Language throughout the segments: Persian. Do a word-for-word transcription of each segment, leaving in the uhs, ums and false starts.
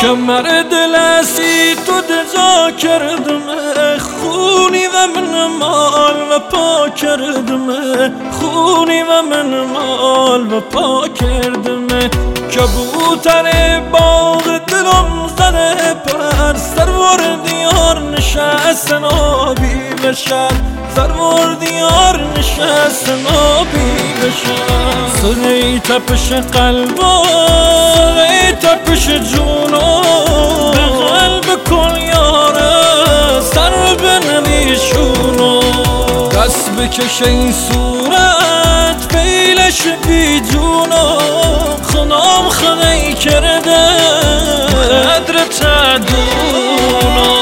کمر دلسی تو دجا کردم خونی و من مال و پا کردم خونی و من مال و پا کردم کبوتر باغ دلم زده پر سرور دیار نشستن آبی بشد سرور دیار نشستن آبی بشد سری تپش قلبا ای تپش جونا به قلب کن یاره سر بنویشونو دست بکش این صورت بیلش بی جونا خنام خدای کرده قدر تدونا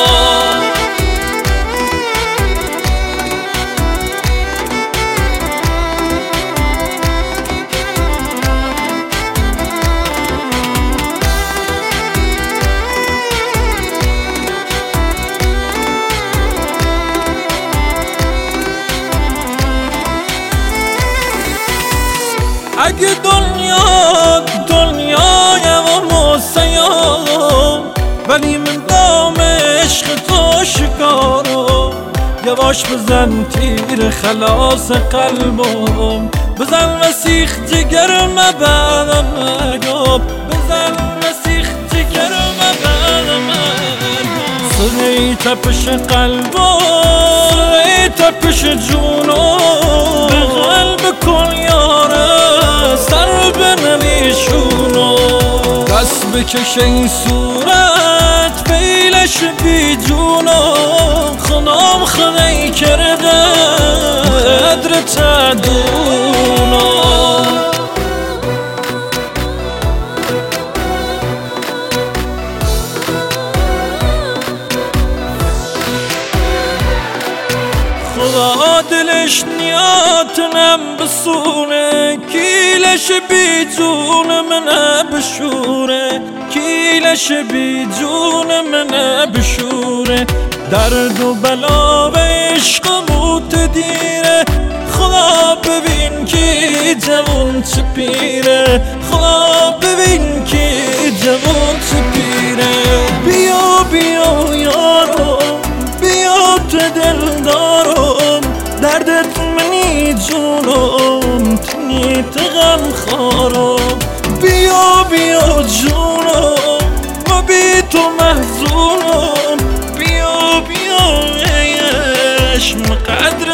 اگه دنیا دنیای و مسیام ولی من دام عشق تو شکارم یواش بزن تیر خلاص قلبم بزن وسیخ جگرم بعدم نگم بزن وسیخ جگرم بعدم نگم سری تپش قلبم سری تپش جونم به قلب کن یاره سر بنویشونو دست بکش این صورت بیلش بی جونو خنام خدای کرده قدر تدونو خدا دلش نیاتنم بسونه کیلش بی جون منه بشوره کیلش بی جون منه بشوره درد و بلا و عشق موت دیره خدا ببین کی جوان چه پیره خدا ببین کی جوان چه پیره بیا بیا یارو بیا تو دلدارم دردت منی جونم تنی تغم خارم بیا بیا جونم ما بی تو محزونم بیا بیا عشق قدر